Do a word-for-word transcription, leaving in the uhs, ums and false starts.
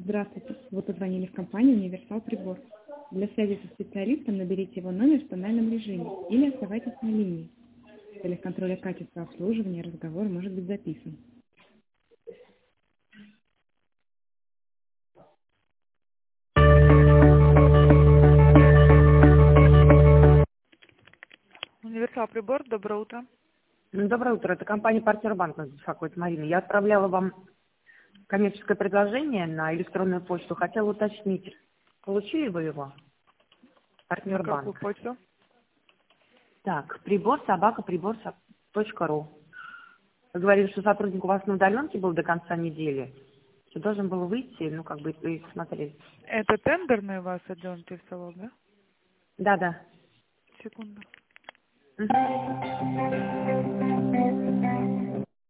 Здравствуйте. Вы позвонили в компанию «Универсал Прибор». Для связи со специалистом наберите его номер в тональном режиме или оставайтесь на линии. В целях контроля качества обслуживания разговор может быть записан. Универсал Прибор, доброе утро. Доброе утро. Это компания «Партнер Банк» нас беспокоит, Марина. Я отправляла вам коммерческое предложение на электронную почту. Хотела уточнить, получили вы его? На «Партнер какую Банк». почту? Так, прибор, собака, прибор, точка ру. Вы говорили, что сотрудник у вас на удаленке был до конца недели. Что должен был выйти, ну, как бы, и посмотреть. Это тендерный вас отдел интересовал, да? Да-да. Секунду. Угу.